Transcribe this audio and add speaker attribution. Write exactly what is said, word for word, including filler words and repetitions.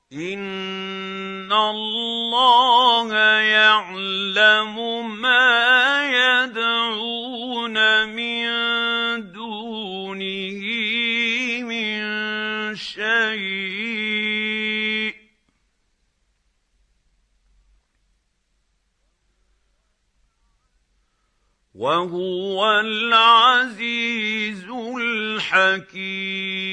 Speaker 1: إِنَّ اللَّهَ يَعْلَمُ مَا يَدْعُونَ مِن دُونِهِ مِن شَيْءٍ ۚ وَهُوَ الْعَزِيزُ الْحَكِيمُ